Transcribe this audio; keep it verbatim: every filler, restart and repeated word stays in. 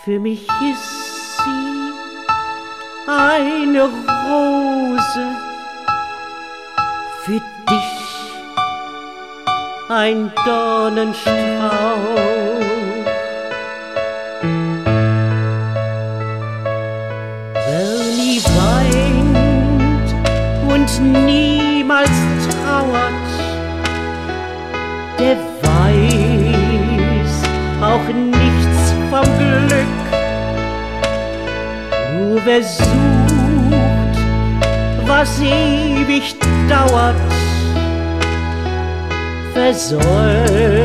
Für mich ist sie eine Rose, für dich ein Dornenstrauch. Wer nie weint und niemals trauert, der weiß auch nichts vom Glück. Nur wer sucht, was ewig dauert, versäumt